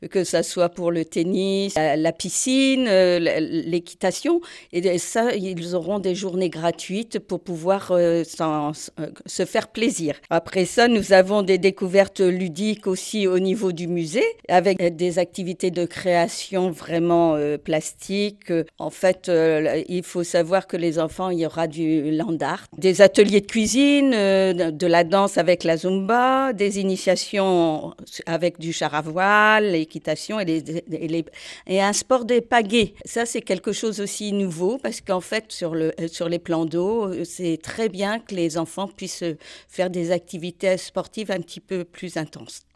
que ça soit pour le tennis, la piscine, l'équitation. Et ça, ils auront des journées gratuites pour pouvoir se faire plaisir. Après ça, nous avons des découvertes ludiques aussi au niveau du musée, avec des activités de création vraiment plastiques. En fait, il faut savoir que les enfants, il y aura du land art, des ateliers de cuisine, de la danse avec la Zumba, des initiations avec du char à voile, l'équitation et un sport des pagaies. Ça, c'est quelque chose aussi nouveau parce qu'en fait, sur les plans d'eau, c'est très bien que les enfants puissent faire des activités sportives un petit peu plus intenses.